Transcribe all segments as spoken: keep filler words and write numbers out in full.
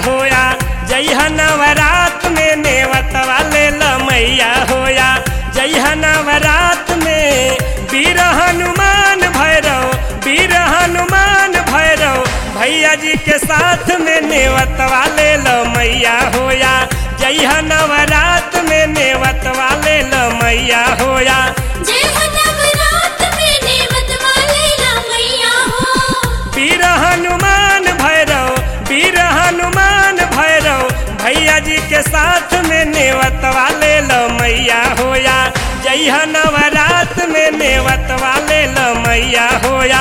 होया जइहा नवरात में नेवत वाले मैया होया जइहा नवरात में वीर हनुमान भैरव वीर हनुमान भैरव भैया जी के साथ में नेवत वाले मैया होया जइहा नवरात में नेवत वाले मैया होया वीर हनुमान भैरव वीर हनुमान भैरव भैया जी के साथ में नेवत वाले मैया होया जइहा नवरात में नेवत वाले मैया होया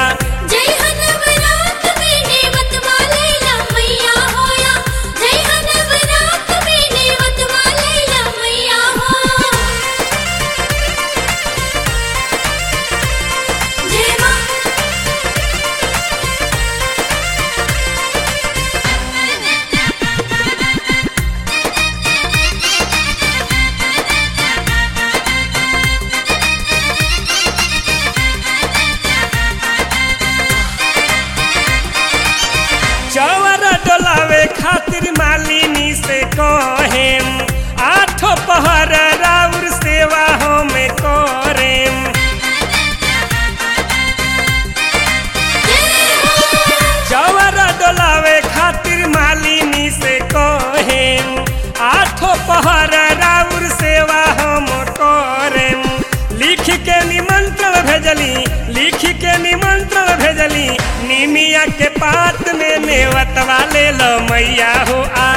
चौर डोलावे खातिर मालिनी से कहेम आठो पहर राउर सेवा हमें करेम चौर डोलावे खातिर मालिनी से कहेम आठो पहर राउर सेवा हम करेम लिख के निमंत्रण भेजली लिख के निमंत्रण भेजली निमिया के पात में नेवत वाले मैया हो आ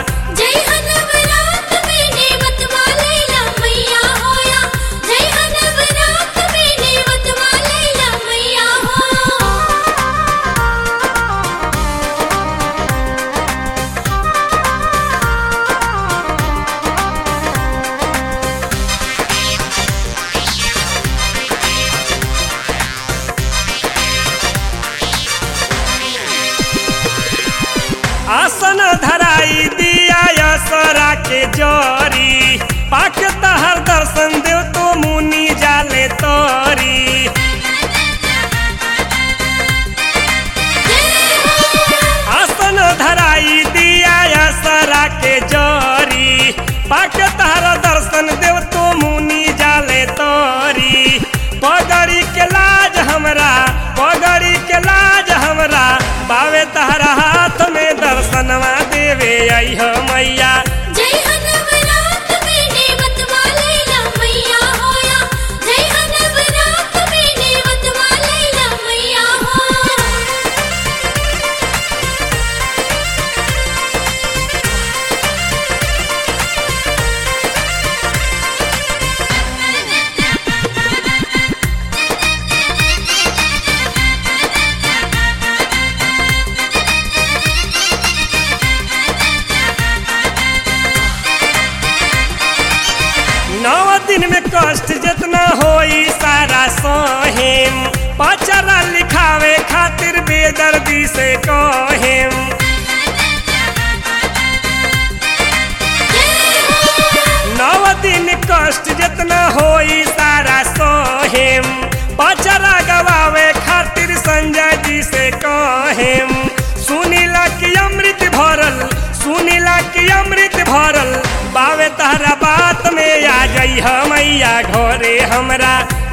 आसन धराई दिया यसरा के जोरी पाक तहर दर्शन देव तो मुनि जाले तोरी आसन धराई दिया यसरा के जोरी पाक तहर दर्शन देव तो मुनि जाले तोरी पगड़ी के लाज हमरा पगड़ी के लाज हमरा बावे तहरा हाथ में दर्शनवा देवे आई हो मैया नौ दिन में कष्ट जितना होई सारा सोहेम पचरा लिखावे खातिर बेदर्दी से कहेम नौ दिन कष्ट जितना होई सारा सोहेम पचरा गवावे खातिर संजय जी से कहेम सुनीला की अमृत भरल सुनीला की अमृत भरल बावे तहरा बात में आ जई मैया घरे हमरा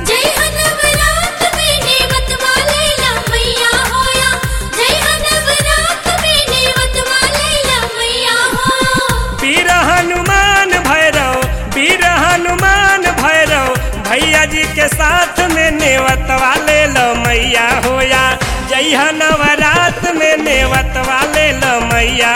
वीर हनुमान भैरव वीर हनुमान भैरव भैया जी के साथ में नेवत वाले मैया होया जइहा नवरात में नेवत वाले मैया